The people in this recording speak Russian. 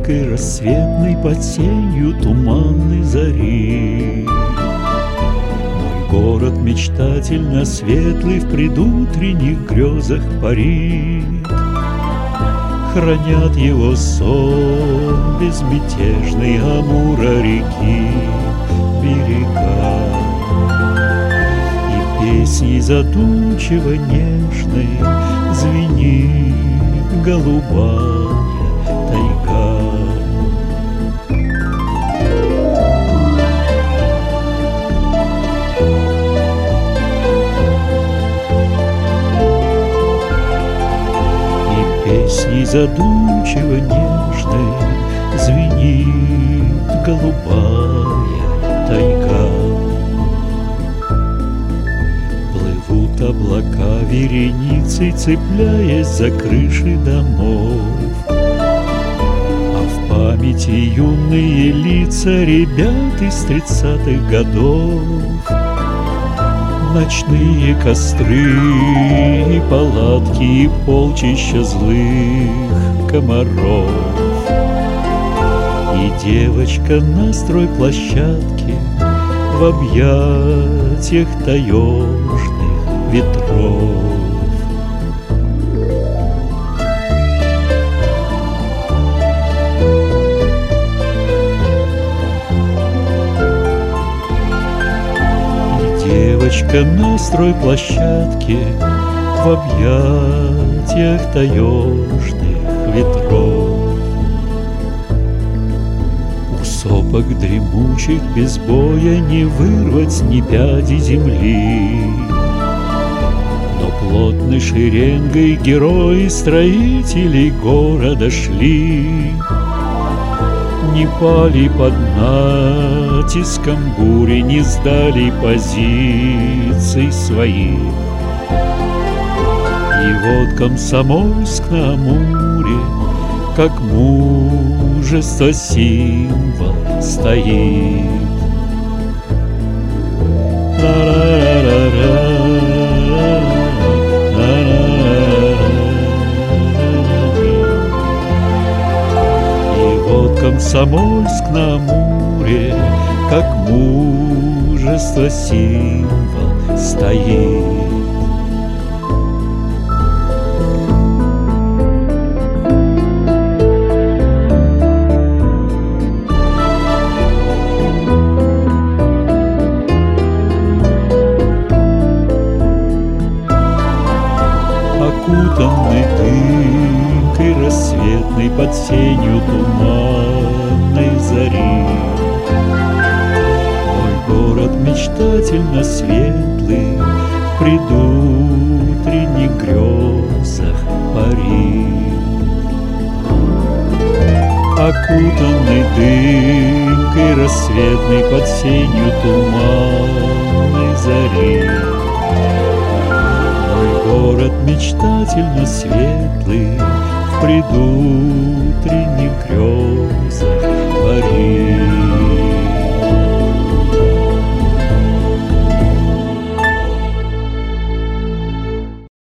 дымкой рассветной под сенью туманной зари. Мой город мечтательно светлый в предутренних грезах парит. Хранят его сон безмятежный Амура реки берега. И песней задумчиво нежной звенит голубая тайга. И песней задумчиво нежной звенит голубая тайга. Плывут облака вереницей, цепляясь за крыши домов, а в памяти юные лица ребят из 30-х годов. Ночные костры и палатки, и полчища злых комаров. И девочка на стройплощадке в объятиях таежных ветров. И девочка на стройплощадке в объятиях таежных ветров. У сопок дремучих без боя не вырвать ни пяди земли, но плотной шеренгой герои строителей города шли. Не пали под натиском бури, не сдали позиций своих. И вот Комсомольск на Амуре, как мужество символ стоит. И вот Комсомольск на Амуре, как мужество символ стоит. Окутанный дымкой рассветной под сенью туманной зари. Мой город мечтательно светлый в предутренних грезах парит. Окутанный дымкой рассветной под сенью туманной зари. Город мечтательно светлый в предутренних грезах парит.